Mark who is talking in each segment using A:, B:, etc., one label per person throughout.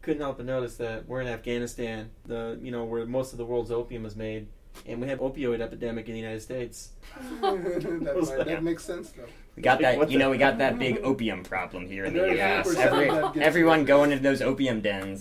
A: couldn't help but notice that we're in Afghanistan, where most of the world's opium is made, and we have opioid epidemic in the United States.
B: That makes sense, though.
C: We got that. We got that big opium problem here in the U.S. Everyone going into those opium dens.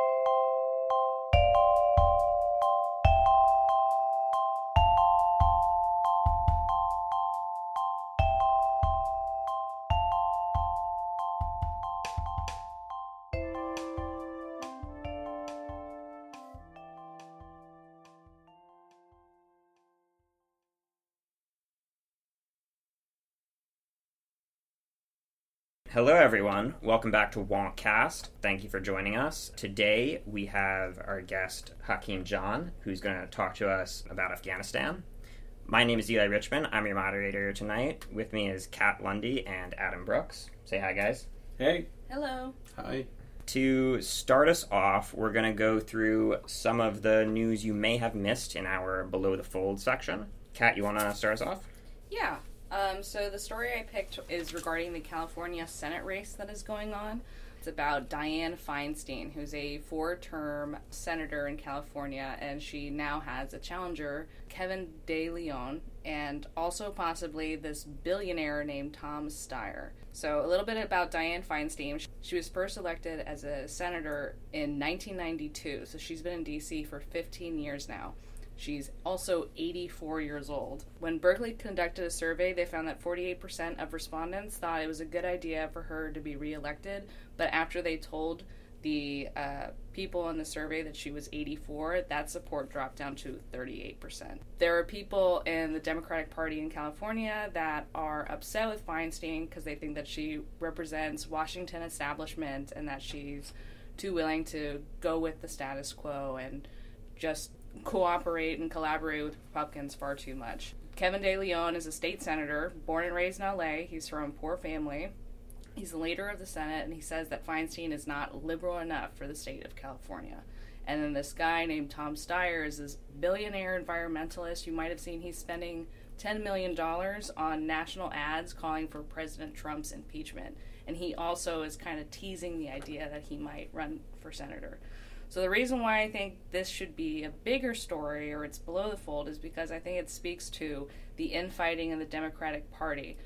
C: Hello everyone, welcome back to Wonkcast. Thank you for joining us. Today we have our guest Hakeem John, who's going to talk to us about Afghanistan. My name is Eli Richmond, I'm your moderator tonight. With me is Kat Lundy and Adam Brooks. Say hi guys.
A: Hey.
D: Hello.
A: Hi.
C: To start us off, we're going to go through some of the news you may have missed in our Below the Fold section. Kat, you want to start us off?
D: Yeah. So the story I picked is regarding the California Senate race that is going on. It's about Dianne Feinstein, who's a 4-term senator in California, and she now has a challenger, Kevin De Leon, and also possibly this billionaire named Tom Steyer. So a little bit about Dianne Feinstein. She was first elected as a senator in 1992, so she's been in D.C. for 15 years now. She's also 84 years old. When Berkeley conducted a survey, they found that 48% of respondents thought it was a good idea for her to be reelected, but after they told the people in the survey that she was 84, that support dropped down to 38%. There are people in the Democratic Party in California that are upset with Feinstein because they think that she represents Washington establishment and that she's too willing to go with the status quo and just cooperate and collaborate with Republicans far too much. Kevin De Leon is a state senator, born and raised in LA. He's from a poor family. He's the leader of the Senate, and he says that Feinstein is not liberal enough for the state of California. And then this guy named Tom Steyer is this billionaire environmentalist. You might have seen he's spending $10 million on national ads calling for President Trump's impeachment. And he also is kind of teasing the idea that he might run for senator. So the reason why I think this should be a bigger story, or it's below the fold, is because I think it speaks to the infighting in the Democratic Party.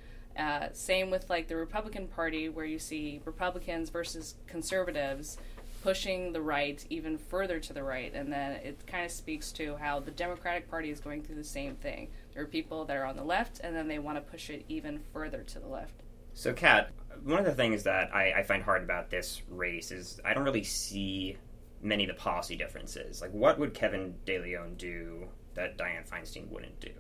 D: Same with like the Republican Party, where you see Republicans versus conservatives pushing the right even further to the right, and then it kind of speaks to how the Democratic Party is going through the same thing. There are people that are on the left, and then they want to push it even further to the left.
C: So Kat, one of the things that I find hard about this race is I don't really see many of the policy differences. Like, what would Kevin De Leon do that Dianne Feinstein wouldn't do?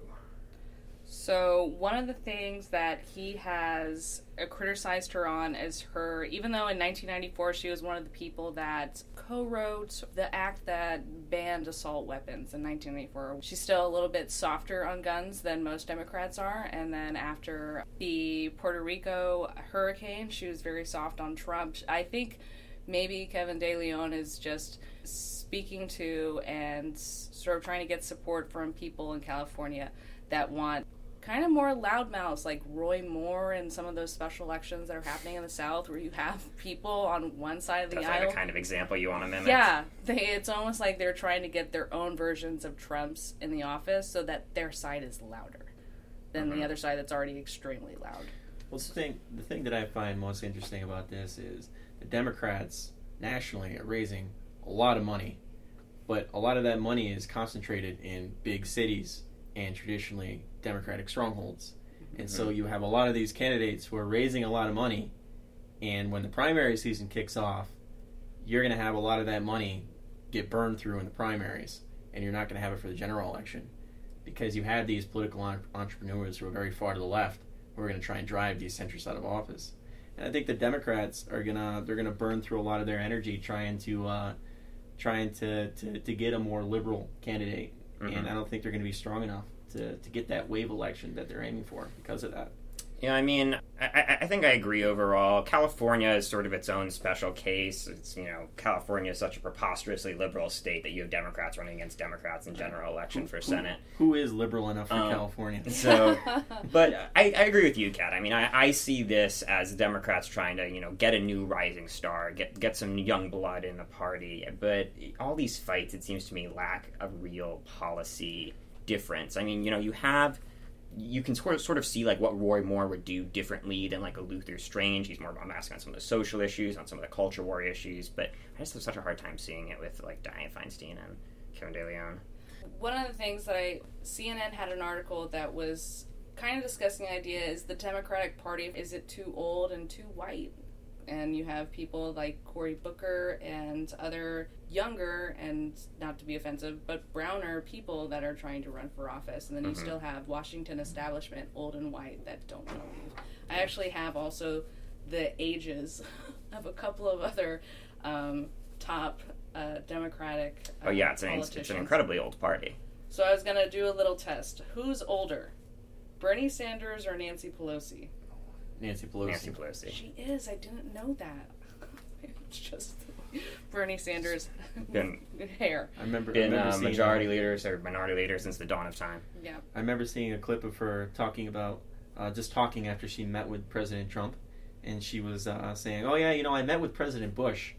D: So one of the things that he has criticized her on is her, even though in 1994 she was one of the people that co-wrote the act that banned assault weapons in 1994, she's still a little bit softer on guns than most Democrats are. And then after the Puerto Rico hurricane, she was very soft on Trump. I think maybe Kevin De Leon is just speaking to and sort of trying to get support from people in California that want kind of more loudmouths like Roy Moore and some of those special elections that are happening in the South where you have people on one side of the aisle.
C: That's like the kind of example you want to mimic?
D: Yeah. It's almost like they're trying to get their own versions of Trump's in the office so that their side is louder than the other side that's already extremely loud.
A: Well, the thing that I find most interesting about this is the Democrats nationally are raising a lot of money, but a lot of that money is concentrated in big cities and traditionally Democratic strongholds. And so you have a lot of these candidates who are raising a lot of money, and when the primary season kicks off, you're going to have a lot of that money get burned through in the primaries, and you're not going to have it for the general election because you have these political entrepreneurs who are very far to the left who are going to try and drive these centrists out of office. And I think the Democrats are gonna burn through a lot of their energy trying to get a more liberal candidate, and I don't think they're going to be strong enough to get that wave election that they're aiming for because of that.
C: Yeah, I mean, I think I agree overall. California is sort of its own special case. It's, California is such a preposterously liberal state that you have Democrats running against Democrats in general election for Senate.
A: Who is liberal enough for California?
C: So, but I agree with you, Kat. I mean, I see this as Democrats trying to, get a new rising star, get some young blood in the party. But all these fights, it seems to me, lack a real policy difference. I mean, you can sort of see like what Roy Moore would do differently than like a Luther Strange. He's more masking on some of the social issues, on some of the culture war issues, but I just have such a hard time seeing it with like Dianne Feinstein and Karen DeLeon.
D: One of the things that CNN had an article that was kind of discussing the idea is the Democratic Party, is it too old and too white? And you have people like Cory Booker and other younger, and not to be offensive, but browner people that are trying to run for office. And then you still have Washington establishment, old and white, that don't want to leave. I actually have also the ages of a couple of other top Democratic politicians.
C: It's an incredibly old party.
D: So I was going to do a little test. Who's older, Bernie Sanders or Nancy Pelosi?
A: Nancy Pelosi.
D: She is. I didn't know that. It's just Bernie Sanders' hair.
A: I remember
C: majority leaders or minority leaders since the dawn of time.
D: Yeah.
A: I remember seeing a clip of her talking about talking after she met with President Trump, and she was saying, "Oh yeah, I met with President Bush."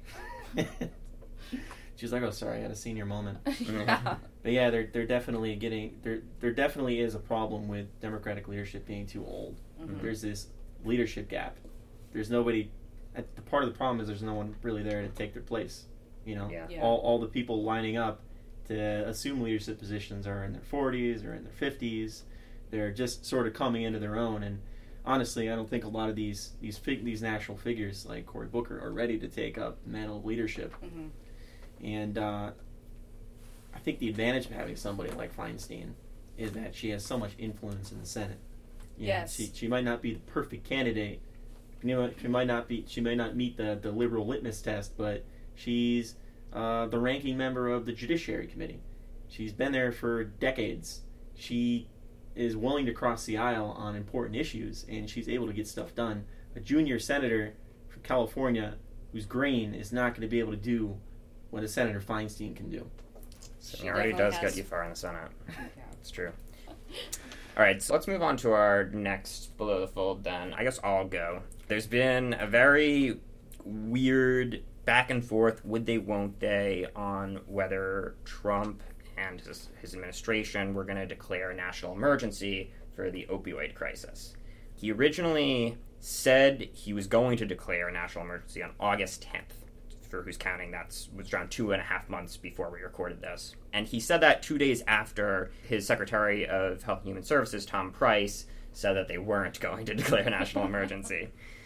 A: She was like, "Oh, sorry, I had a senior moment."
D: Yeah.
A: But yeah, they're definitely there definitely is a problem with Democratic leadership being too old.
D: Mm-hmm.
A: There's this leadership gap. There's nobody. The part of the problem is there's no one really there to take their place.
D: Yeah.
A: All the people lining up to assume leadership positions are in their 40s or in their 50s. They're just sort of coming into their own. And honestly, I don't think a lot of these national figures like Cory Booker are ready to take up the mantle of leadership.
D: Mm-hmm.
A: And I think the advantage of having somebody like Feinstein is that she has so much influence in the Senate.
D: Yes.
A: She might not be the perfect candidate. She may not meet the liberal litmus test, but she's the ranking member of the Judiciary Committee. She's been there for decades. She is willing to cross the aisle on important issues, and she's able to get stuff done. A junior senator from California who's green is not going to be able to do what a Senator Feinstein can do.
C: Seniority does get you far in the Senate.
D: Yeah.
C: It's true. All right, so let's move on to our next Below the Fold then. I guess I'll go. There's been a very weird back and forth, would they, won't they, on whether Trump and his administration were going to declare a national emergency for the opioid crisis. He originally said he was going to declare a national emergency on August 10th. For who's counting, that was around 2.5 months before we recorded this. And he said that 2 days after his Secretary of Health and Human Services, Tom Price, said that they weren't going to declare a national emergency.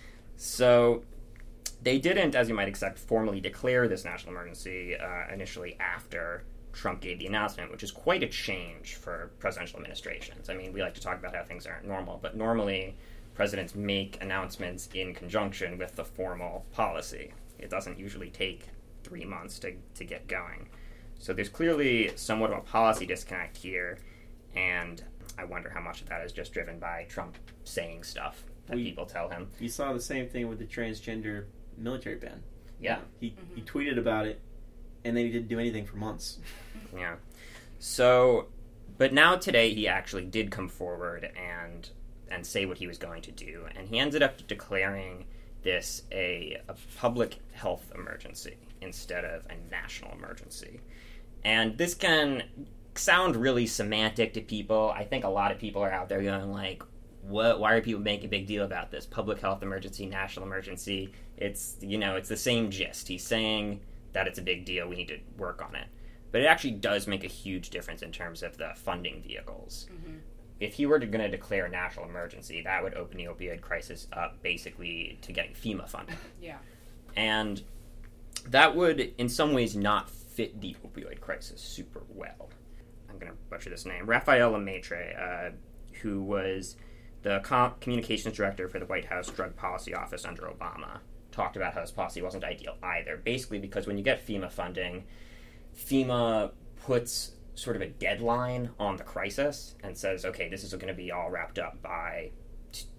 C: So they didn't, as you might expect, formally declare this national emergency initially after Trump gave the announcement, which is quite a change for presidential administrations. I mean, we like to talk about how things aren't normal, but normally presidents make announcements in conjunction with the formal policy. It doesn't usually take 3 months to get going. So there's clearly somewhat of a policy disconnect here, and I wonder how much of that is just driven by Trump saying stuff that people tell him.
A: You saw the same thing with the transgender military ban.
C: Yeah.
A: He tweeted about it, and then he didn't do anything for months.
C: Yeah. So, but now today he actually did come forward and say what he was going to do, and he ended up declaring this a public health emergency instead of a national emergency. And this can sound really semantic to people. I think a lot of people are out there going like, "What? Why are people making a big deal about this? Public health emergency, national emergency." It's it's the same gist. He's saying that it's a big deal. We need to work on it. But it actually does make a huge difference in terms of the funding vehicles. Mm-hmm. If he were going to declare a national emergency, that would open the opioid crisis up basically to getting FEMA funding.
D: Yeah.
C: And that would, in some ways, not fit the opioid crisis super well. I'm going to butcher this name. Raphael Lemaitre, who was the communications director for the White House Drug Policy Office under Obama, talked about how this policy wasn't ideal either. Basically because when you get FEMA funding, FEMA puts sort of a deadline on the crisis and says, okay, this is going to be all wrapped up by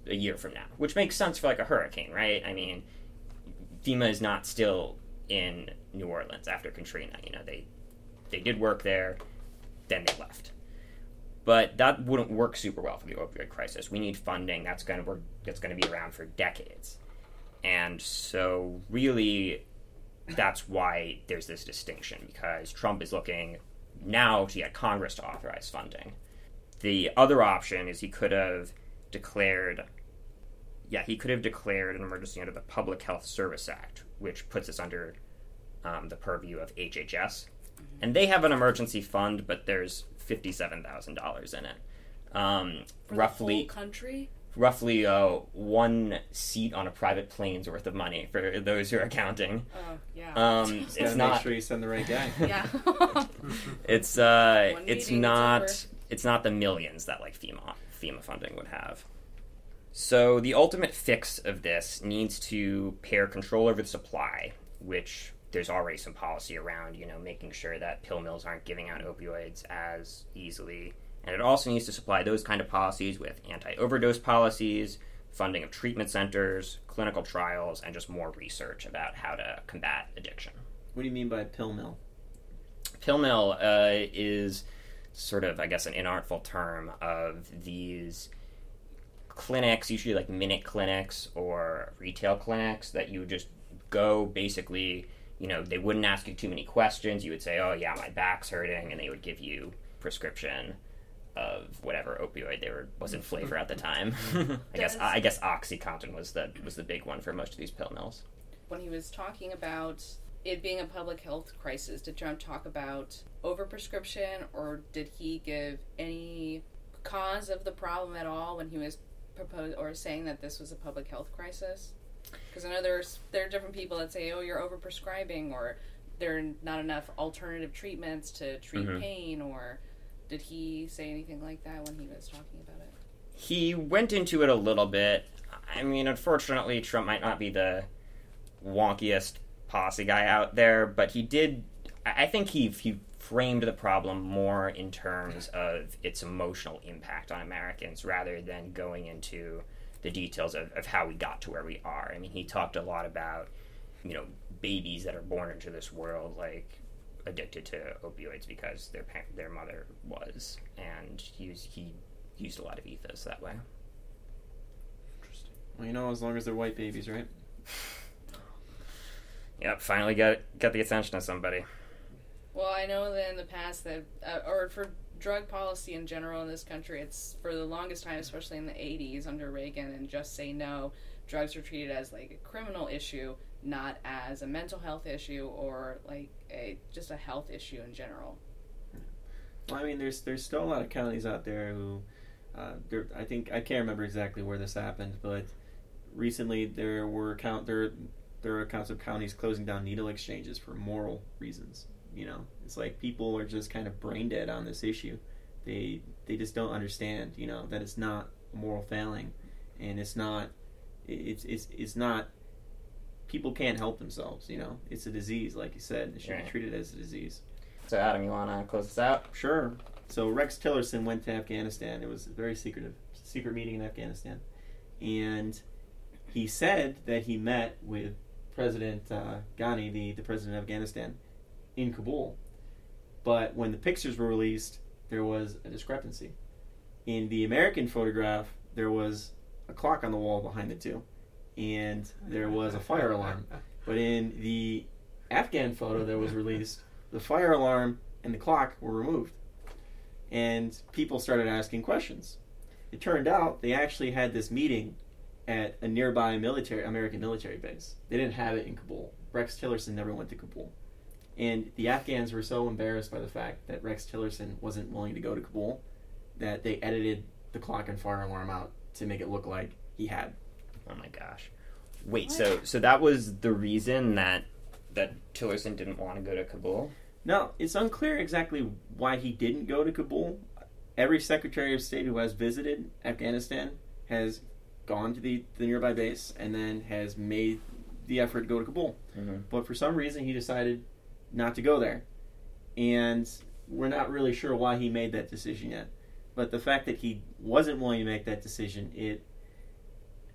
C: a year from now, which makes sense for like a hurricane, right? I mean, FEMA is not still in New Orleans after Katrina. You know, they did work there, then they left. But that wouldn't work super well for the opioid crisis. We need funding that's going to be around for decades. And so really that's why there's this distinction, because Trump is looking now to get Congress to authorize funding. The other option is he could have declared an emergency under the Public Health Service Act, which puts us under the purview of HHS. And they have an emergency fund, but there's $57,000 in it.
D: For roughly the whole country?
C: Roughly one seat on a private plane's worth of money for those who are counting.
D: Oh, yeah.
A: It's not. Make sure you send the right guy.
D: Yeah.
C: It's not the millions that like FEMA funding would have. So the ultimate fix of this needs to pair control over the supply, which there's already some policy around, you know, making sure that pill mills aren't giving out opioids as easily. And it also needs to supply those kind of policies with anti-overdose policies, funding of treatment centers, clinical trials, and just more research about how to combat addiction.
A: What do you mean by pill mill?
C: Pill mill is sort of, I guess, an inartful term of these clinics, usually like minute clinics or retail clinics, that you would just go basically, you know, they wouldn't ask you too many questions. You would say, oh yeah, my back's hurting, and they would give you prescription of whatever opioid was in flavor at the time. I guess OxyContin was the big one for most of these pill mills.
D: When he was talking about it being a public health crisis, did Trump talk about overprescription, or did he give any cause of the problem at all when he was saying that this was a public health crisis? Because I know there are different people that say, oh, you're overprescribing, or there are not enough alternative treatments to treat pain, or did he say anything like that when he was talking about it?
C: He went into it a little bit. I mean, unfortunately, Trump might not be the wonkiest policy guy out there, but he did. I think he framed the problem more in terms of its emotional impact on Americans rather than going into the details of how we got to where we are. I mean, he talked a lot about, you know, babies that are born into this world, like, addicted to opioids because their mother was, and he used a lot of ethos that way.
A: Interesting. Well, you know, as long as they're white babies, right?
C: Yep, finally got the attention of somebody.
D: Well, I know that in the past that, or for drug policy in general in this country, it's for the longest time, especially in the 80s under Reagan and Just Say No, drugs were treated as like a criminal issue, not as a mental health issue or like just a health issue in general.
A: Well, I mean, there's still a lot of counties out there who, I can't remember exactly where this happened, but recently there are accounts of counties closing down needle exchanges for moral reasons. You know, it's like people are just kind of brain dead on this issue. They just don't understand, you know, that it's not a moral failing, and it's not. People can't help themselves, you know. It's a disease, like you said. It should be treated as a disease.
C: So, Adam, you want to close this out?
A: Sure. So, Rex Tillerson went to Afghanistan. It was a very secret meeting in Afghanistan. And he said that he met with President Ghani, the president of Afghanistan, in Kabul. But when the pictures were released, there was a discrepancy. In the American photograph, there was a clock on the wall behind the two, and there was a fire alarm. But in the Afghan photo that was released, the fire alarm and the clock were removed. And people started asking questions. It turned out they actually had this meeting at a nearby American military base. They didn't have it in Kabul. Rex Tillerson never went to Kabul. And the Afghans were so embarrassed by the fact that Rex Tillerson wasn't willing to go to Kabul that they edited the clock and fire alarm out to make it look like he had.
C: Oh my gosh. Wait, so that was the reason that Tillerson didn't want to go to Kabul?
A: No, it's unclear exactly why he didn't go to Kabul. Every Secretary of State who has visited Afghanistan has gone to the nearby base and then has made the effort to go to Kabul. Mm-hmm. But for some reason he decided not to go there. And we're not really sure why he made that decision yet. But the fact that he wasn't willing to make that decision,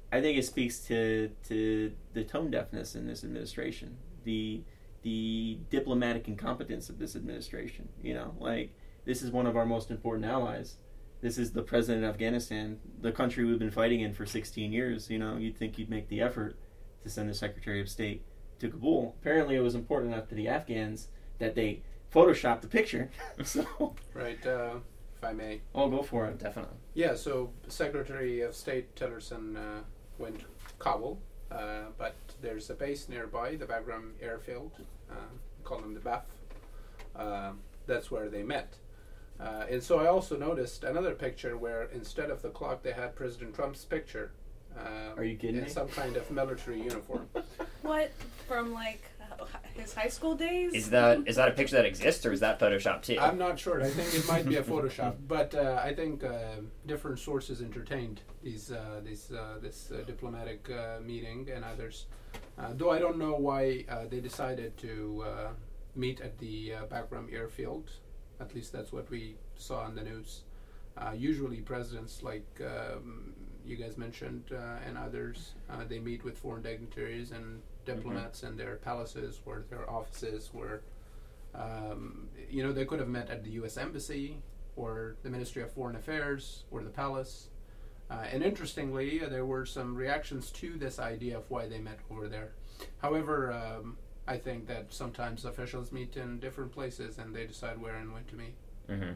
A: I think it speaks to the tone deafness in this administration, the diplomatic incompetence of this administration. You know, like, this is one of our most important allies. This is the president of Afghanistan, the country we've been fighting in for 16 years. You know, you'd think you'd make the effort to send the Secretary of State to Kabul. Apparently, it was important enough to the Afghans that they photoshopped the picture. So,
B: Right, if I may.
A: I'll go for it.
C: Definitely.
B: Yeah, so Secretary of State Tillerson went to Kabul, but there's a base nearby, the Bagram Airfield, call them the BAF. That's where they met. And so I also noticed another picture where instead of the clock they had President Trump's picture.
A: Are you kidding
B: in
A: me?
B: some kind of military uniform.
D: What, from like his high school days?
C: Is that a picture that exists, or is that Photoshop too?
B: I'm not sure. I think it might be a Photoshop, but I think different sources entertained this diplomatic meeting and others. Though I don't know why they decided to meet at the Bagram Airfield. At least that's what we saw in the news. Usually, presidents like you guys mentioned and others, they meet with foreign dignitaries and diplomats in their palaces or their offices where they could have met at the U.S. Embassy or the Ministry of Foreign Affairs or the palace. And interestingly, there were some reactions to this idea of why they met over there. However, I think that sometimes officials meet in different places and they decide where and when to meet.
C: Mm-hmm.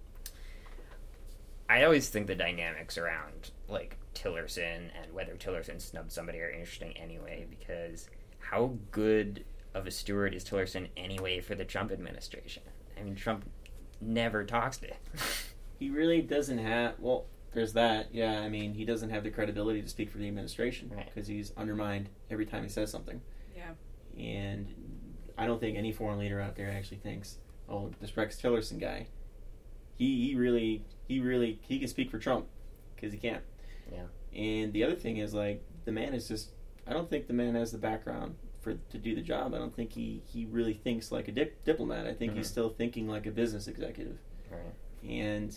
C: I always think the dynamics around, like, Tillerson and whether Tillerson snubbed somebody are interesting anyway, because how good of a steward is Tillerson anyway for the Trump administration? I mean, Trump never talks to him.
A: He really doesn't have, well, there's that, yeah. I mean, he doesn't have the credibility to speak for the administration because he's undermined every time he says something.
D: Yeah.
A: And I don't think any foreign leader out there actually thinks, oh, this Rex Tillerson guy, he can speak for Trump, because he can't.
C: Yeah.
A: And the other thing is, like, the man is just, I don't think the man has the background to do the job. I don't think he really thinks like a diplomat. I think he's still thinking like a business executive.
C: Right.
A: And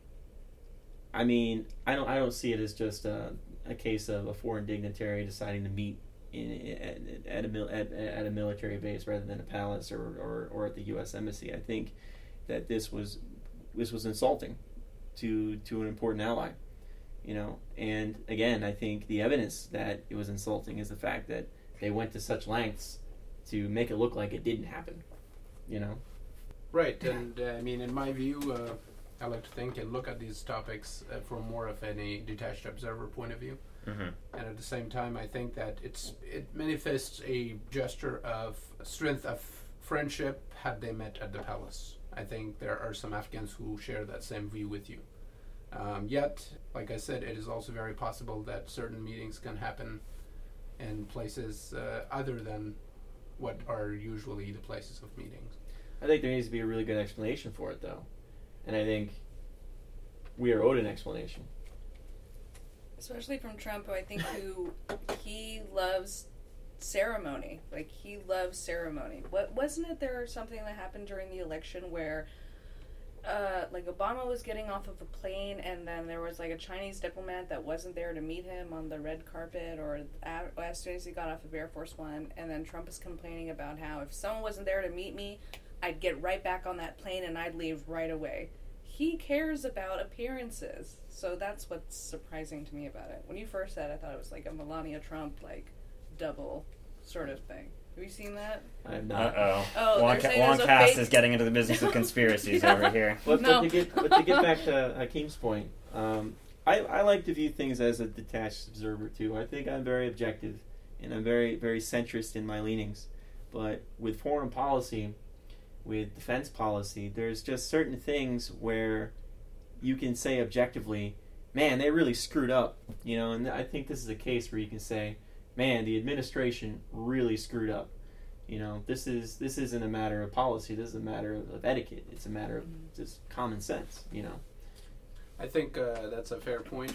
A: I mean, I don't see it as just a case of a foreign dignitary deciding to meet at a military base rather than a palace or at the U.S. Embassy. I think that this was insulting to an important ally, you know. And again, I think the evidence that it was insulting is the fact that they went to such lengths to make it look like it didn't happen, you know.
B: Right, and I mean, in my view, I like to think and look at these topics from more of a detached observer point of view.
C: Mm-hmm.
B: And at the same time, I think that it manifests a gesture of strength of friendship had they met at the palace. I think there are some Afghans who share that same view with you. Yet, like I said, it is also very possible that certain meetings can happen in places other than what are usually the places of meetings.
A: I think there needs to be a really good explanation for it, though. And I think we are owed an explanation.
D: Especially from Trump, who I think he loves ceremony. Like, he loves ceremony. Wasn't it there something that happened during the election where like Obama was getting off of a plane and then there was like a Chinese diplomat that wasn't there to meet him on the red carpet or as soon as he got off of Air Force One, and then Trump is complaining about how if someone wasn't there to meet me, I'd get right back on that plane and I'd leave right away. He cares about appearances. So that's what's surprising to me about it. When you first said, I thought it was like a Melania Trump, like, double sort of thing. Have you seen that?
A: I have not.
D: Oh,
C: Woncast is getting into the business of conspiracies over here.
A: But to get back to Hakeem's point, I like to view things as a detached observer too. I think I'm very objective, and I'm very, very centrist in my leanings. But with foreign policy, with defense policy, there's just certain things where you can say objectively, man, they really screwed up, you know. And I think this is a case where you can say, man, the administration really screwed up. You know, this isn't a matter of policy. This is a matter of etiquette. It's a matter of just common sense. You know. I
B: think that's a fair point.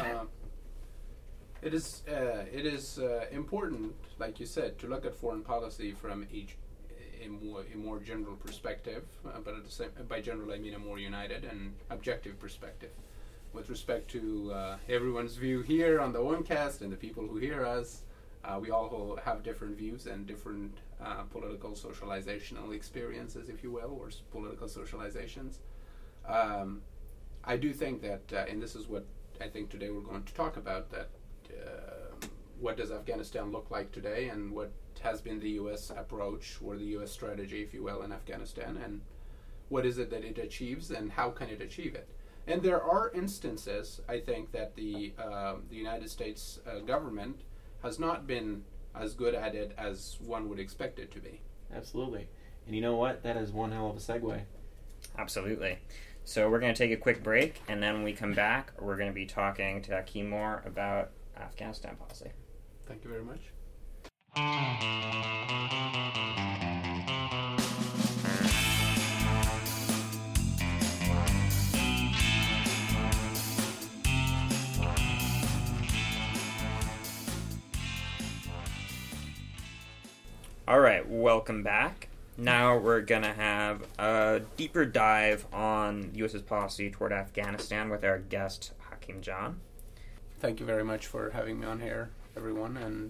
B: It is important, like you said, to look at foreign policy from a more general perspective. But at the same, by general I mean a more united and objective perspective. with respect to everyone's view here on the OneCast and the people who hear us, we all have different views and different political socializational experiences, if you will, or political socializations. I do think that, and this is what I think today we're going to talk about, that what does Afghanistan look like today, and what has been the U.S. approach, or the U.S. strategy, if you will, in Afghanistan, and what is it that it achieves, and how can it achieve it? And there are instances, I think, that the United States government has not been as good at it as one would expect it to be.
A: Absolutely. And you know what? That is one hell of a segue.
C: Absolutely. So we're going to take a quick break, and then when we come back, we're going to be talking to Hakeem more about Afghanistan policy.
B: Thank you very much.
C: All right, welcome back. Now we're going to have a deeper dive on the U.S.'s policy toward Afghanistan with our guest, Hakeem John.
B: Thank you very much for having me on here, everyone. And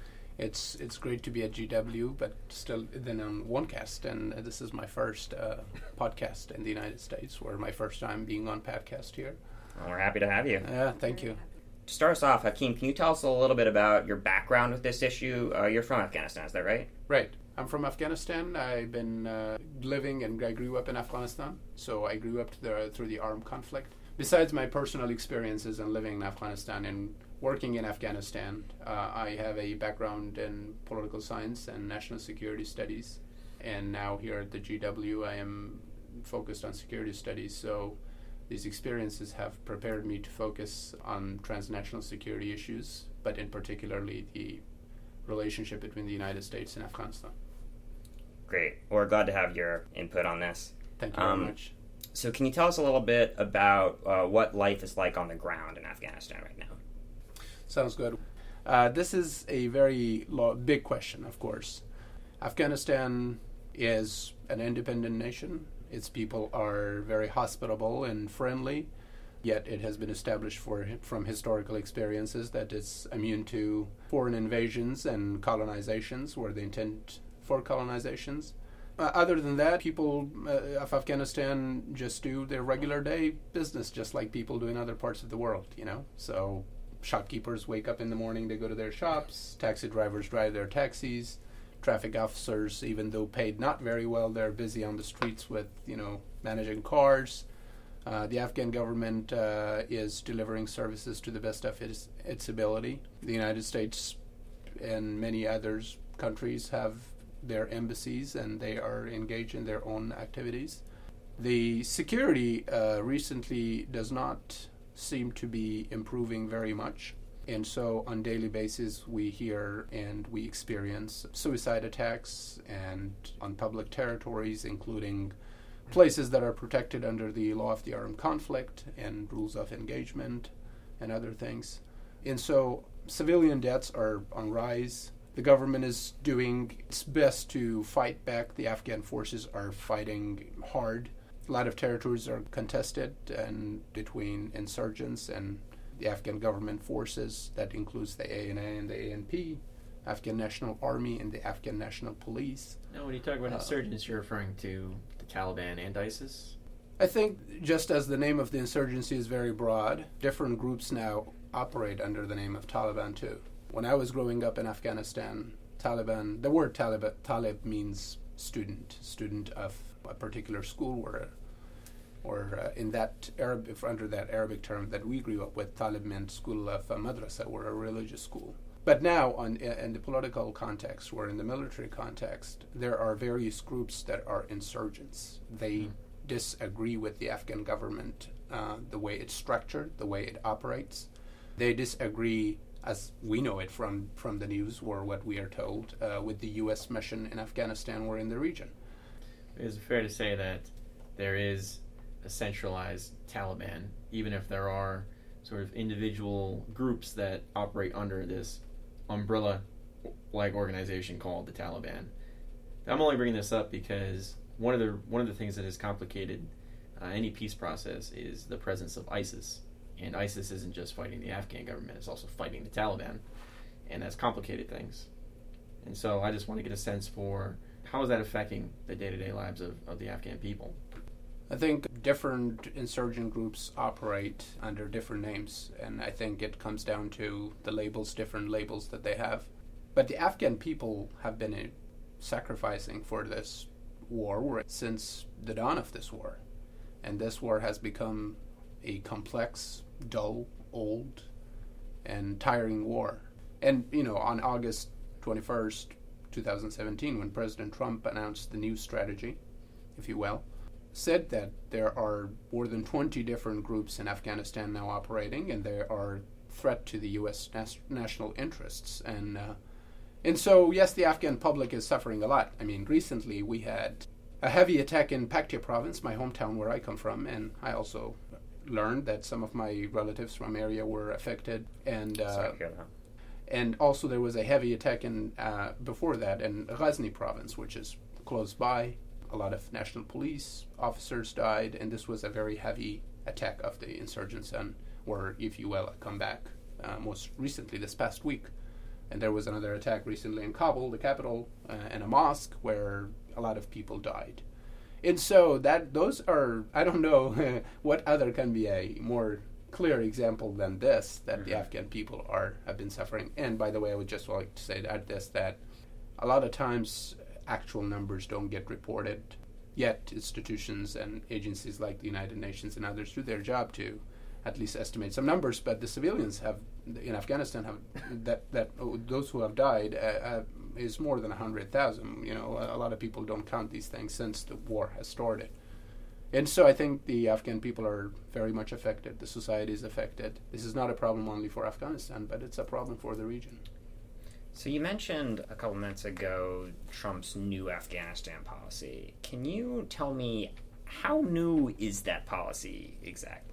B: it's great to be at GW, but still then on OneCast. And this is my first podcast in the United States, or my first time being on podcast here.
C: Well, we're happy to have you.
B: Thank you.
C: To start us off, Hakeem, can you tell us a little bit about your background with this issue? You're from Afghanistan, is that right?
B: Right. I'm from Afghanistan. I've been living, and I grew up in Afghanistan. So I grew up through the armed conflict. Besides my personal experiences in living in Afghanistan and working in Afghanistan, I have a background in political science and national security studies. And now here at the GW, I am focused on security studies. So these experiences have prepared me to focus on transnational security issues, but in particularly the relationship between the United States and Afghanistan.
C: Great. We're glad to have your input on this.
B: Thank you very much.
C: So can you tell us a little bit about what life is like on the ground in Afghanistan right now?
B: Sounds good. This is a very big question, of course. Afghanistan is an independent nation. Its people are very hospitable and friendly, yet it has been established from historical experiences that it's immune to foreign invasions and colonizations, where they intend for colonizations. Other than that, people of Afghanistan just do their regular day business, just like people do in other parts of the world, you know? So shopkeepers wake up in the morning, they go to their shops, taxi drivers drive their taxis, traffic officers, even though paid not very well, they're busy on the streets with, managing cars. The Afghan government is delivering services to the best of its ability. The United States and many other countries have their embassies, and they are engaged in their own activities. The security recently does not seem to be improving very much. And so on a daily basis, we hear and we experience suicide attacks and on public territories, including places that are protected under the law of the armed conflict and rules of engagement and other things. And so civilian deaths are on rise. The government is doing its best to fight back. The Afghan forces are fighting hard. A lot of territories are contested and between insurgents and the Afghan government forces. That includes the ANA and the ANP, Afghan National Army, and the Afghan National Police.
A: Now, when you talk about insurgents, you're referring to the Taliban and ISIS?
B: I think just as the name of the insurgency is very broad, different groups now operate under the name of Taliban too. When I was growing up in Afghanistan, Taliban, the word Talib means student of a particular school, or in that under that Arabic term that we grew up with, Talib meant school of madrasa, or a religious school. But now, in the political context or in the military context, there are various groups that are insurgents. They disagree with the Afghan government, the way it's structured, the way it operates. They disagree, as we know it from the news or what we are told, with the U.S. mission in Afghanistan or in the region.
A: Is it fair to say that there is a centralized Taliban, even if there are sort of individual groups that operate under this umbrella-like organization called the Taliban? I'm only bringing this up because one of the things that has complicated any peace process is the presence of ISIS And ISIS isn't just fighting the Afghan government, it's also fighting the Taliban. And that's complicated things. And so I just want to get a sense for how is that affecting the day-to-day lives of the Afghan people?
B: I think different insurgent groups operate under different names, and I think it comes down to the different labels that they have. But the Afghan people have been sacrificing for this war since the dawn of this war. And this war has become a complex, dull, old, and tiring war. And, on August 21st, 2017, when President Trump announced the new strategy, if you will, said that there are more than 20 different groups in Afghanistan now operating, and they are a threat to the U.S. national interests. And so, yes, the Afghan public is suffering a lot. I mean, recently we had a heavy attack in Paktia province, my hometown where I come from, and I also learned that some of my relatives from the area were affected. And
C: Sorry to hear that.
B: And also there was a heavy attack before that in Ghazni province, which is close by. A lot of national police officers died, and this was a very heavy attack of the insurgents, or if you will, a comeback, most recently this past week. And there was another attack recently in Kabul, the capital, and a mosque where a lot of people died. And so those are, I don't know what other can be a more clear example than this, that the Afghan people have been suffering. And by the way, I would just like to say that a lot of times actual numbers don't get reported, yet institutions and agencies like the United Nations and others do their job to at least estimate some numbers, but the civilians in Afghanistan have those who have died is more than 100,000. A lot of people don't count these things since the war has started. And so I think the Afghan people are very much affected. The society is affected. This is not a problem only for Afghanistan, but it's a problem for the region.
C: So you mentioned a couple minutes ago Trump's new Afghanistan policy. Can you tell me how new is that policy exactly?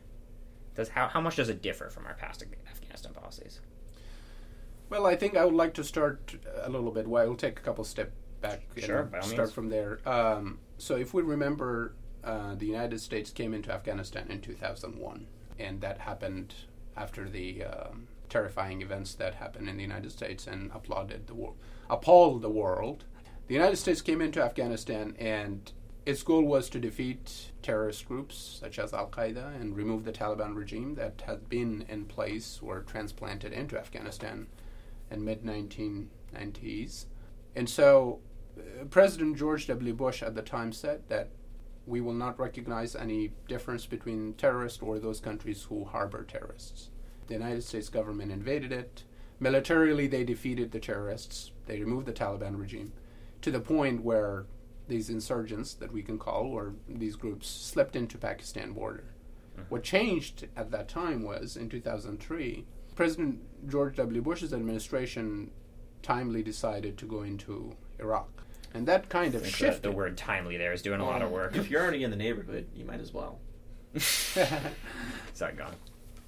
C: How much does it differ from our past Afghanistan policies?
B: Well, I think I would like to start a little bit. Well, I'll take a couple steps back
C: and
B: start from there. So if we remember, the United States came into Afghanistan in 2001, and that happened after the terrifying events that happened in the United States and appalled the world. The United States came into Afghanistan, and its goal was to defeat terrorist groups such as Al-Qaeda and remove the Taliban regime that had been in place or transplanted into Afghanistan in mid-1990s. And so President George W. Bush at the time said that we will not recognize any difference between terrorists or those countries who harbor terrorists. The United States government invaded it. Militarily, they defeated the terrorists. They removed the Taliban regime to the point where these insurgents that we can call, or these groups, slipped into Pakistan border. What changed at that time was, in 2003, President George W. Bush's administration timely decided to go into Iraq. And that kind of shifted.
C: The word timely there is doing a lot of work.
A: If you're already in the neighborhood, you might as well.
C: Sorry, go on.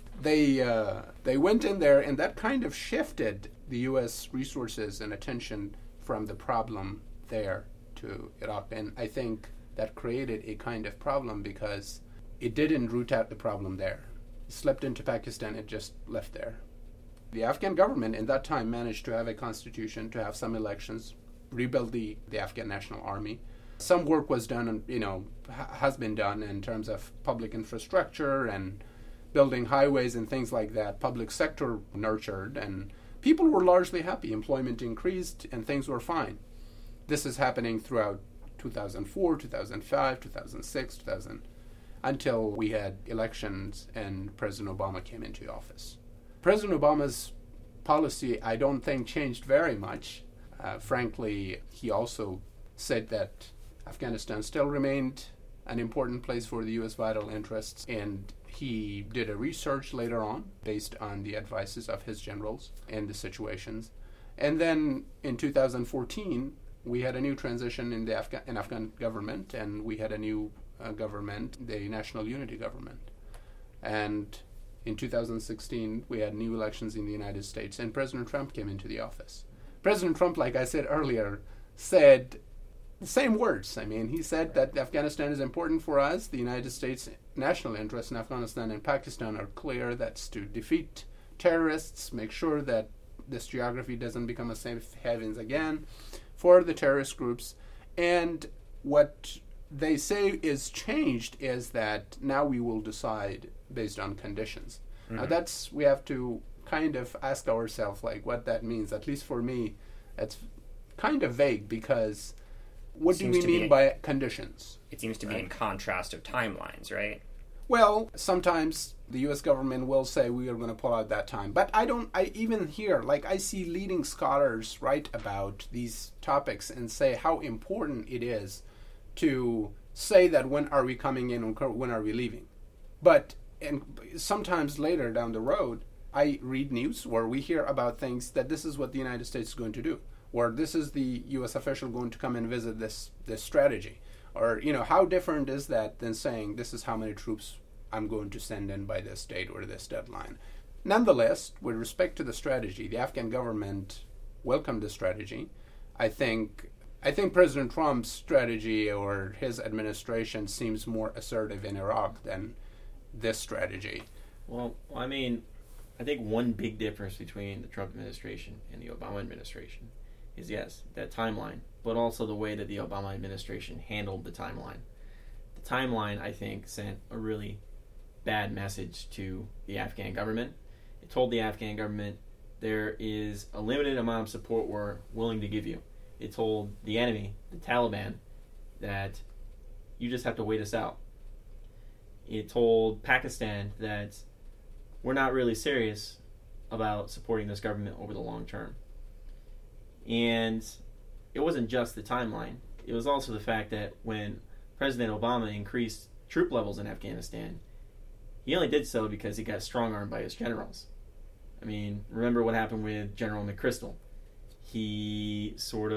B: They went in there, and that kind of shifted the U.S. resources and attention from the problem there to Iraq. And I think that created a kind of problem because it didn't root out the problem there. It slipped into Pakistan, it just left there. The Afghan government in that time managed to have a constitution, to have some elections, rebuild the Afghan National Army. Some work was done, and has been done in terms of public infrastructure and building highways and things like that. Public sector nurtured, and people were largely happy. Employment increased, and things were fine. This is happening throughout 2004, 2005, 2006, until we had elections and President Obama came into office. President Obama's policy, I don't think, changed very much. Frankly, he also said that Afghanistan still remained an important place for the U.S. vital interests, and he did a research later on based on the advices of his generals and the situations. And then in 2014, we had a new transition in the Afghan government, and we had a new government, the National Unity Government. And in 2016, we had new elections in the United States, and President Trump came into the office. President Trump, like I said earlier, said the same words. I mean, he said that Afghanistan is important for us. The United States' national interests in Afghanistan and Pakistan are clear. That's to defeat terrorists, make sure that this geography doesn't become a safe havens again for the terrorist groups. And what they say is changed is that now we will decide based on conditions. Now we have to kind of ask ourselves like what that means. At least for me, that's kind of vague, because what do we mean by conditions?
C: It seems to be in contrast of timelines, right?
B: Well, sometimes the U.S. government will say we are going to pull out that time. But I even here, like I see leading scholars write about these topics and say how important it is to say that when are we coming in and when are we leaving. But and sometimes later down the road, I read news where we hear about things that this is what the United States is going to do, or this is the U.S. official going to come and visit this strategy. Or, how different is that than saying this is how many troops I'm going to send in by this date or this deadline? Nonetheless, with respect to the strategy, the Afghan government welcomed the strategy. I think President Trump's strategy or his administration seems more assertive in Iraq than this strategy.
A: Well, I mean, I think one big difference between the Trump administration and the Obama administration is, yes, that timeline, but also the way that the Obama administration handled the timeline. The timeline, I think, sent a really bad message to the Afghan government. It told the Afghan government there is a limited amount of support we're willing to give you. It told the enemy, the Taliban, that you just have to wait us out. It told Pakistan that we're not really serious about supporting this government over the long term. And it wasn't just the timeline. It was also the fact that when President Obama increased troop levels in Afghanistan, he only did so because he got strong-armed by his generals. I mean, remember what happened with General McChrystal. He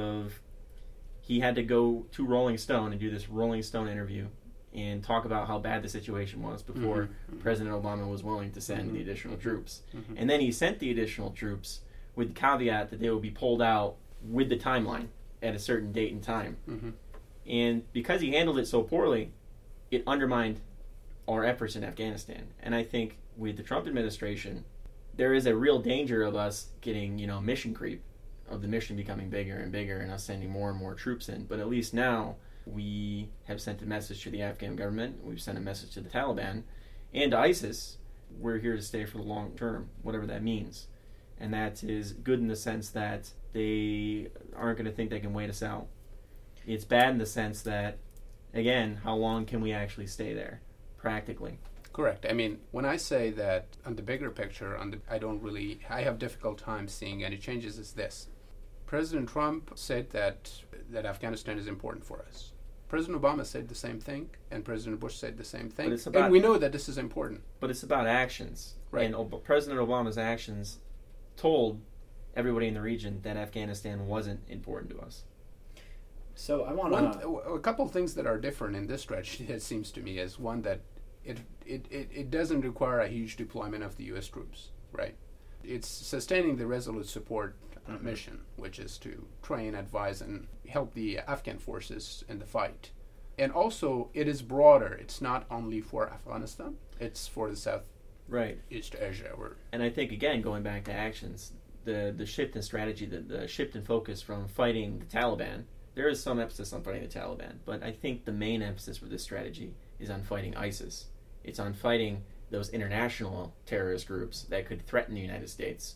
A: had to go to Rolling Stone and do this Rolling Stone interview and talk about how bad the situation was before President Obama was willing to send the additional troops. And then he sent the additional troops with the caveat that they would be pulled out with the timeline at a certain date and time. And because he handled it so poorly, it undermined our efforts in Afghanistan. And I think with the Trump administration, there is a real danger of us getting, mission creep, of the mission becoming bigger and bigger and us sending more and more troops in. But at least now we have sent a message to the Afghan government, we've sent a message to the Taliban, and to ISIS, we're here to stay for the long term, whatever that means. And that is good in the sense that they aren't going to think they can wait us out. It's bad in the sense that, again, how long can we actually stay there, practically?
B: Correct. I mean, when I say that on the bigger picture, I have difficult time seeing any changes, is this. President Trump said that Afghanistan is important for us. President Obama said the same thing, and President Bush said the same thing. And we know that this is important.
A: But it's about actions.
B: Right.
A: And President Obama's actions told everybody in the region that Afghanistan wasn't important to us.
C: So I want
B: a couple of things that are different in this strategy, it seems to me, is one that it doesn't require a huge deployment of the U.S. troops, right? It's sustaining the Resolute Support mission, which is to train, advise, and help the Afghan forces in the fight. And also, it is broader. It's not only for Afghanistan. It's for the Southeast Asia.
A: And I think, again, going back to actions, the shift in strategy, the shift in focus from fighting the Taliban, there is some emphasis on fighting the Taliban, but I think the main emphasis for this strategy is on fighting ISIS. It's on fighting those international terrorist groups that could threaten the United States.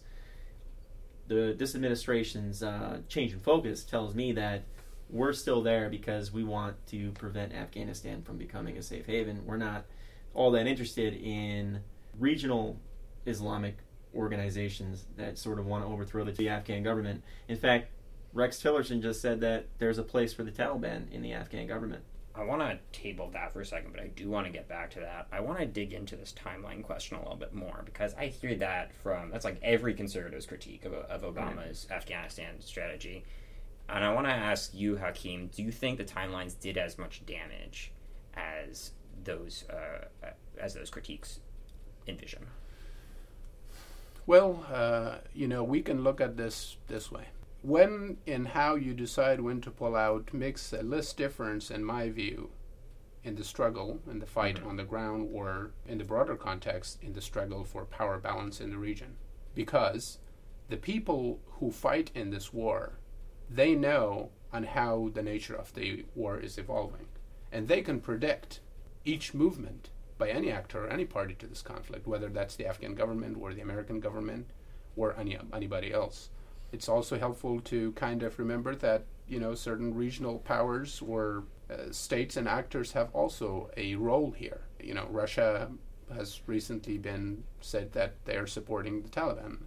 A: This administration's change in focus tells me that we're still there because we want to prevent Afghanistan from becoming a safe haven. We're not all that interested in regional Islamic organizations that sort of want to overthrow the Afghan government. In fact, Rex Tillerson just said that there's a place for the Taliban in the Afghan government.
C: I want to table that for a second, but I do want to get back to that. I want to dig into this timeline question a little bit more, because I hear that that's like every conservative's critique of Obama's Afghanistan strategy. And I want to ask you, Hakeem, do you think the timelines did as much damage as those critiques envision?
B: Well, we can look at this way. when and how you decide when to pull out makes a less difference, in my view, in the struggle, in the fight on the ground, or in the broader context, in the struggle for power balance in the region. Because the people who fight in this war, they know on how the nature of the war is evolving. And they can predict each movement by any actor or any party to this conflict, whether that's the Afghan government or the American government or anybody else. It's also helpful to kind of remember that, certain regional powers or states and actors have also a role here. Russia has recently been said that they're supporting the Taliban.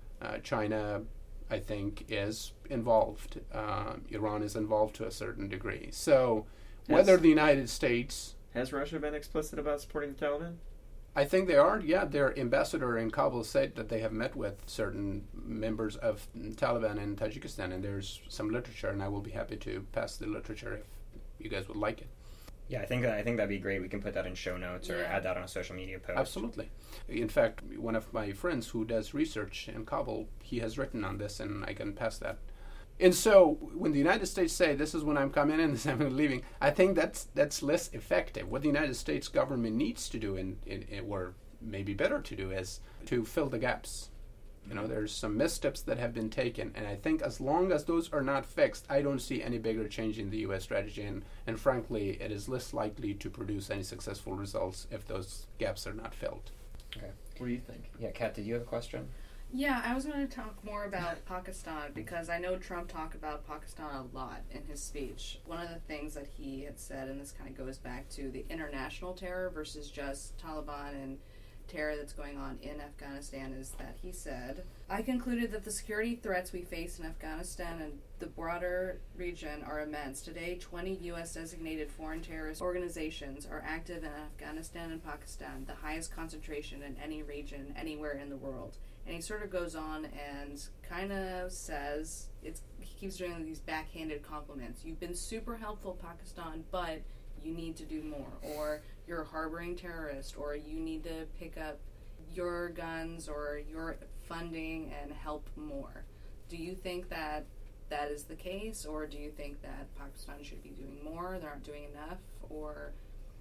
B: China, I think, is involved. Iran is involved to a certain degree. So whether the United States...
A: Has Russia been explicit about supporting the Taliban?
B: I think they are. Yeah, their ambassador in Kabul said that they have met with certain members of Taliban in Tajikistan, and there's some literature, and I will be happy to pass the literature if you guys would like it.
C: Yeah, I think that'd be great. We can put that in show notes or add that on a social media post.
B: Absolutely. In fact, one of my friends who does research in Kabul, he has written on this, and I can pass that. And so, when the United States say, this is when I'm coming in, this is when I'm leaving, I think that's less effective. What the United States government needs to do, or maybe better to do, is to fill the gaps. There's some missteps that have been taken, and I think as long as those are not fixed, I don't see any bigger change in the U.S. strategy, and frankly, it is less likely to produce any successful results if those gaps are not filled.
C: Okay.
A: What do you think?
C: Yeah, Kat, did you have a question?
D: Yeah, I was going to talk more about Pakistan because I know Trump talked about Pakistan a lot in his speech. One of the things that he had said, and this kind of goes back to the international terror versus just Taliban and terror that's going on in Afghanistan, is that he said, I concluded that the security threats we face in Afghanistan and the broader region are immense. Today, 20 U.S. designated foreign terrorist organizations are active in Afghanistan and Pakistan, the highest concentration in any region anywhere in the world. And he sort of goes on and kind of says, he keeps doing these backhanded compliments. You've been super helpful, Pakistan, but you need to do more. Or you're harboring terrorists, or you need to pick up your guns or your funding and help more. Do you think that that is the case, or do you think that Pakistan should be doing more, they aren't doing enough, or...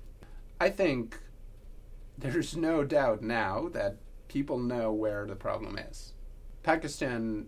B: I think there's no doubt now that people know where the problem is. Pakistan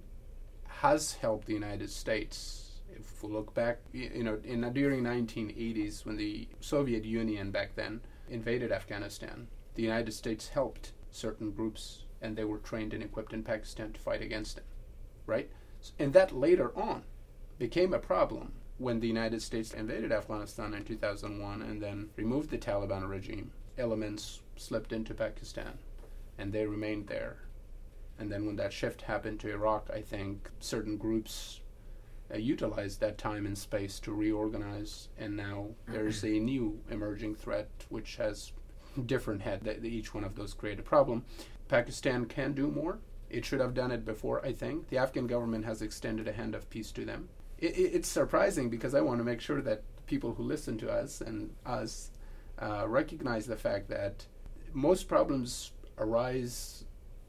B: has helped the United States. If we look back, during 1980s, when the Soviet Union back then invaded Afghanistan, the United States helped certain groups, and they were trained and equipped in Pakistan to fight against them, right? And that later on became a problem when the United States invaded Afghanistan in 2001 and then removed the Taliban regime. Elements slipped into Pakistan, and they remained there. And then when that shift happened to Iraq, I think certain groups utilized that time and space to reorganize, and now there's a new emerging threat which has different head. Each one of those create a problem. Pakistan can do more. It should have done it before, I think. The Afghan government has extended a hand of peace to them. It's surprising because I want to make sure that people who listen to us and us recognize the fact that most problems arise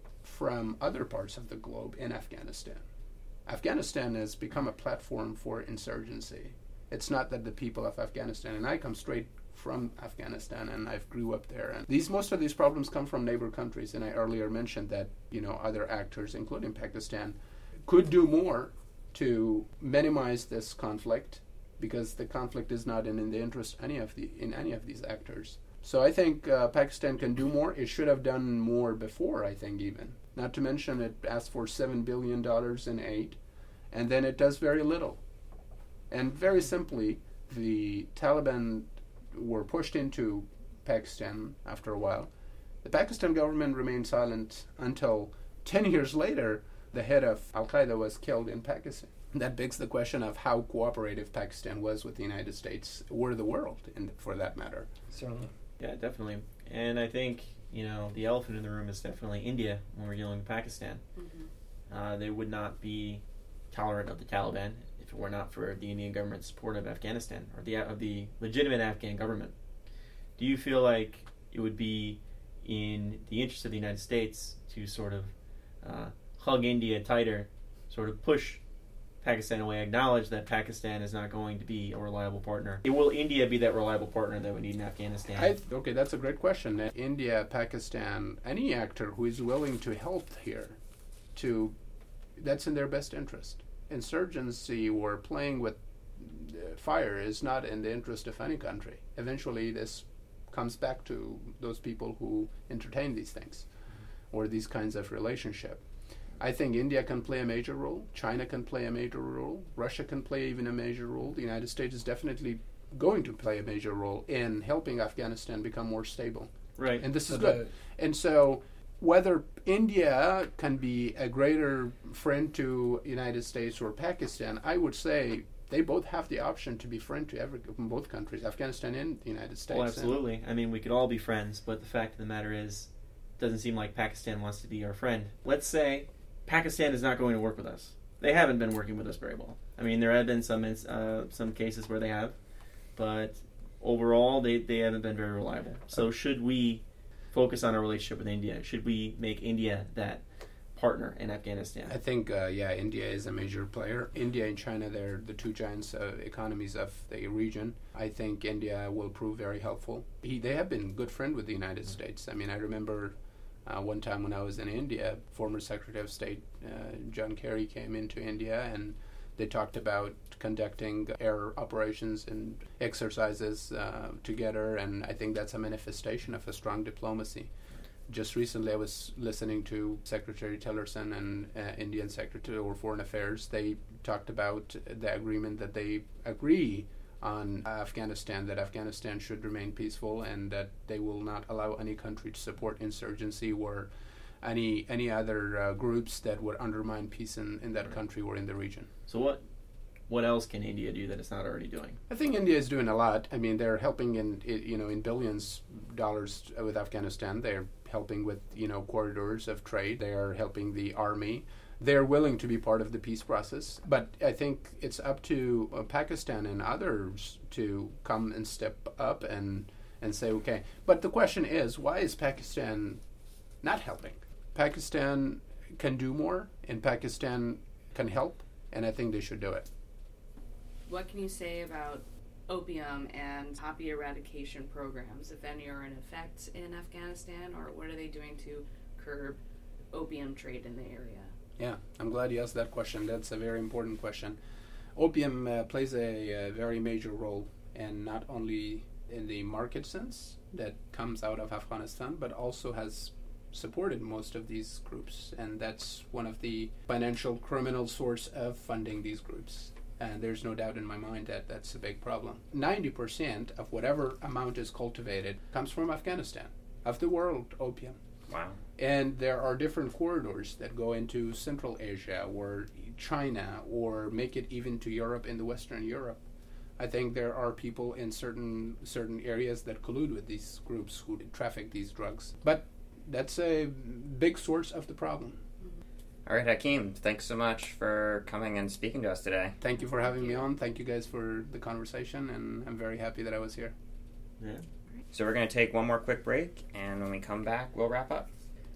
B: from other parts of the globe in Afghanistan. Afghanistan has become a platform for insurgency. It's not that the people of Afghanistan, and I come straight from Afghanistan and I've grew up there, and most of these problems come from neighbor countries, and I earlier mentioned that other actors, including Pakistan, could do more to minimize this conflict, because the conflict is not in the interest in any of these actors. So I think Pakistan can do more. It should have done more before, I think, even. Not to mention it asked for $7 billion in aid, and then it does very little. And very simply, the Taliban were pushed into Pakistan after a while. The Pakistan government remained silent until 10 years later, the head of Al-Qaeda was killed in Pakistan. That begs the question of how cooperative Pakistan was with the United States, or the world, for that matter.
C: Certainly.
A: Yeah, definitely. And I think, the elephant in the room is definitely India when we're dealing with Pakistan. Mm-hmm. They would not be tolerant of the Taliban if it were not for the Indian government's support of Afghanistan, or of the legitimate Afghan government. Do you feel like it would be in the interest of the United States to sort of hug India tighter, sort of push Pakistan away, acknowledge that Pakistan is not going to be a reliable partner. Will India be that reliable partner that we need in Afghanistan?
B: Okay, that's a great question. India, Pakistan, any actor who is willing to help here, that's in their best interest. Insurgency or playing with fire is not in the interest of any country. Eventually, this comes back to those people who entertain these things or these kinds of relationship. I think India can play a major role. China can play a major role. Russia can play even a major role. The United States is definitely going to play a major role in helping Afghanistan become more stable.
A: Right.
B: And this is good. And so whether India can be a greater friend to United States or Pakistan, I would say they both have the option to be friend to both countries, Afghanistan and the United States.
A: Well, absolutely. I mean, we could all be friends, but the fact of the matter is, it doesn't seem like Pakistan wants to be our friend. Let's say Pakistan is not going to work with us. They haven't been working with us very well. I mean, there have been some cases where they have, but overall, they haven't been very reliable. So should we focus on our relationship with India? Should we make India that partner in Afghanistan?
B: I think, India is a major player. India and China, they're the two giants economies of the region. I think India will prove very helpful. They have been good friend with the United States. I mean, I remember one time when I was in India, former Secretary of State John Kerry came into India and they talked about conducting air operations and exercises together, and I think that's a manifestation of a strong diplomacy. Just recently I was listening to Secretary Tillerson and Indian Secretary or Foreign Affairs. They talked about the agreement that they agree on Afghanistan, that Afghanistan should remain peaceful and that they will not allow any country to support insurgency or any other groups that would undermine peace in that country or in the region.
A: So what else can India do that it's not already doing?
B: I think India is doing a lot. I mean, they're helping in billions of dollars with Afghanistan. They're helping with corridors of trade. They are helping the army. They're willing to be part of the peace process. But I think it's up to Pakistan and others to come and step up and say, okay. But the question is, why is Pakistan not helping? Pakistan can do more, and Pakistan can help, and I think they should do it.
D: What can you say about opium and poppy eradication programs, if any, are in effect in Afghanistan, or what are they doing to curb opium trade in the area?
B: Yeah, I'm glad you asked that question. That's a very important question. Opium plays a very major role, and not only in the market sense that comes out of Afghanistan, but also has supported most of these groups, and that's one of the financial criminal source of funding these groups. And there's no doubt in my mind that that's a big problem. 90% of whatever amount is cultivated comes from Afghanistan, of the world opium.
C: Wow.
B: And there are different corridors that go into Central Asia or China or make it even to Europe and the Western Europe. I think there are people in certain areas that collude with these groups who traffic these drugs. But that's a big source of the problem.
C: All right, Hakeem, thanks so much for coming and speaking to us today.
B: Thank you for having me on. Thank you guys for the conversation, and I'm very happy that I was here.
A: Yeah.
C: So we're going to take one more quick break, and when we come back, we'll wrap up.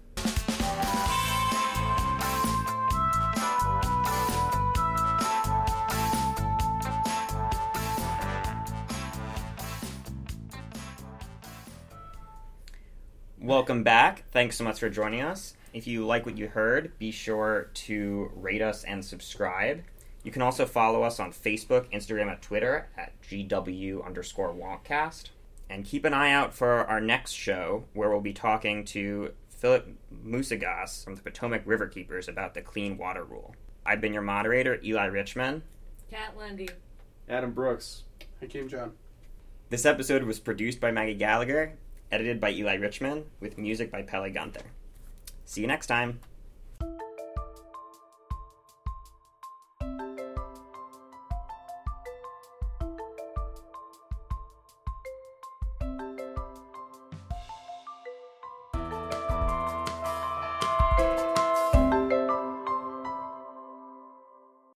C: Welcome back. Thanks so much for joining us. If you like what you heard, be sure to rate us and subscribe. You can also follow us on Facebook, Instagram, and Twitter at GW_Wonkcast. And keep an eye out for our next show, where we'll be talking to Philip Musagas from the Potomac River Keepers about the Clean Water Rule. I've been your moderator, Eli Richmond.
D: Kat Lundy.
A: Adam Brooks.
B: Hakeem John.
C: This episode was produced by Maggie Gallagher, edited by Eli Richmond, with music by Pele Gunther. See you next time.